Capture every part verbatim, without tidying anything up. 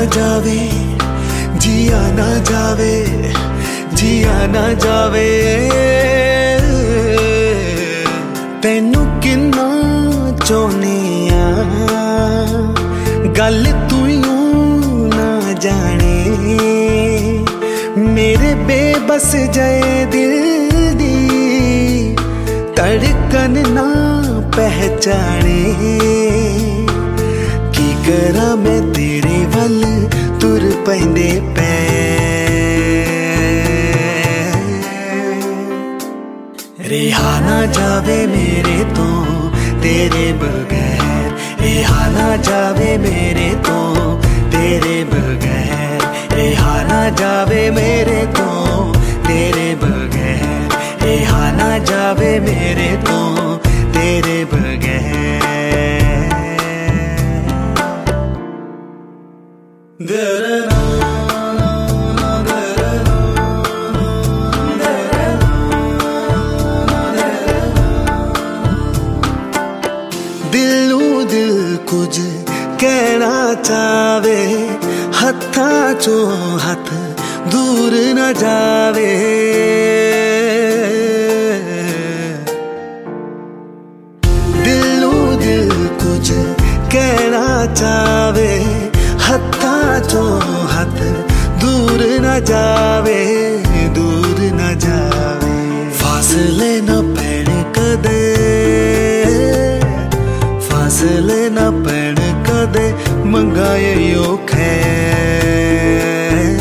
जावे, जिया ना जावे, जिया ना जावे। तैनू किन्ना चाहने आ, गल तू ना जाने। मेरे बेबस जए दिल दी धड़कन ना पहचाने। की करा मैं तेरे वल तुर पैंदे पैर। रिहा ना जावे मेरे तो तेरे बगैर, रिहा ना जावे मेरे तो तेरे बगैर, रिहा ना जावे मेरे तो तेरे बगैर, रिहा ना जावे मेरे तो तेरे बगैर। दिलू दिल कुछ कहना चावे, हत्था चो हथ दूर न जावे। दिलू दिल कुछ कहना चावे, हत्था चो हथ दूर न जावे, दूर न जावे। फासले न पैण कदे, फासले न पैण कदे मंगाए यो खैर।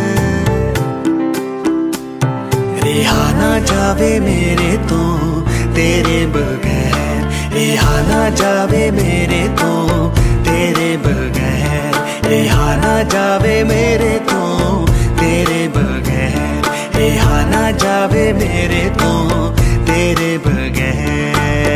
रिहा ना जावे मेरे तो तेरे बगैर, रिहा ना जावे मेरे तो तेरे बगैर, रिहा ना जावे मेरे तो तेरे बगैर, रिहा ना जावे मेरे तो तेरे बगैर।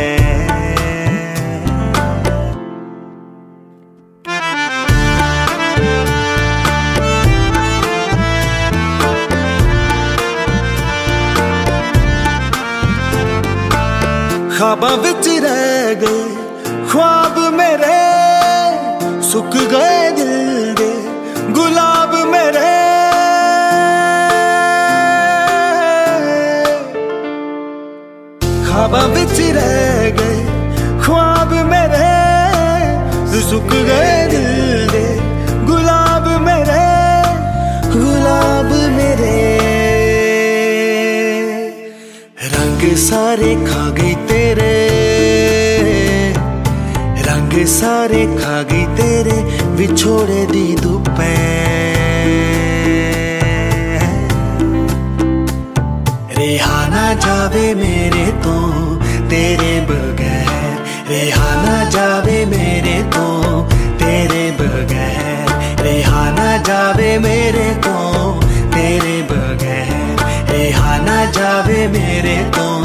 ख्वाबां विच रह गए ख्वाब मेरे, सुक गए दिल दे गुलाब मेरे। ख्वाबां विच रह गए ख्वाब मेरे, सुक गए दिल दे गुलाब मेरे, गुलाब मेरे। रंग सारे खा गई तेरे, रंग सारे खा गई तेरे विछोड़े दी दोपहर। रिहा ना जावे मेरे तो तेरे बगैर, रिहा ना जावे मेरे तो तेरे बगैर, रिहा ना जावे मेरे तो तेरे बगैर, रिहा ना जावे मेरे तो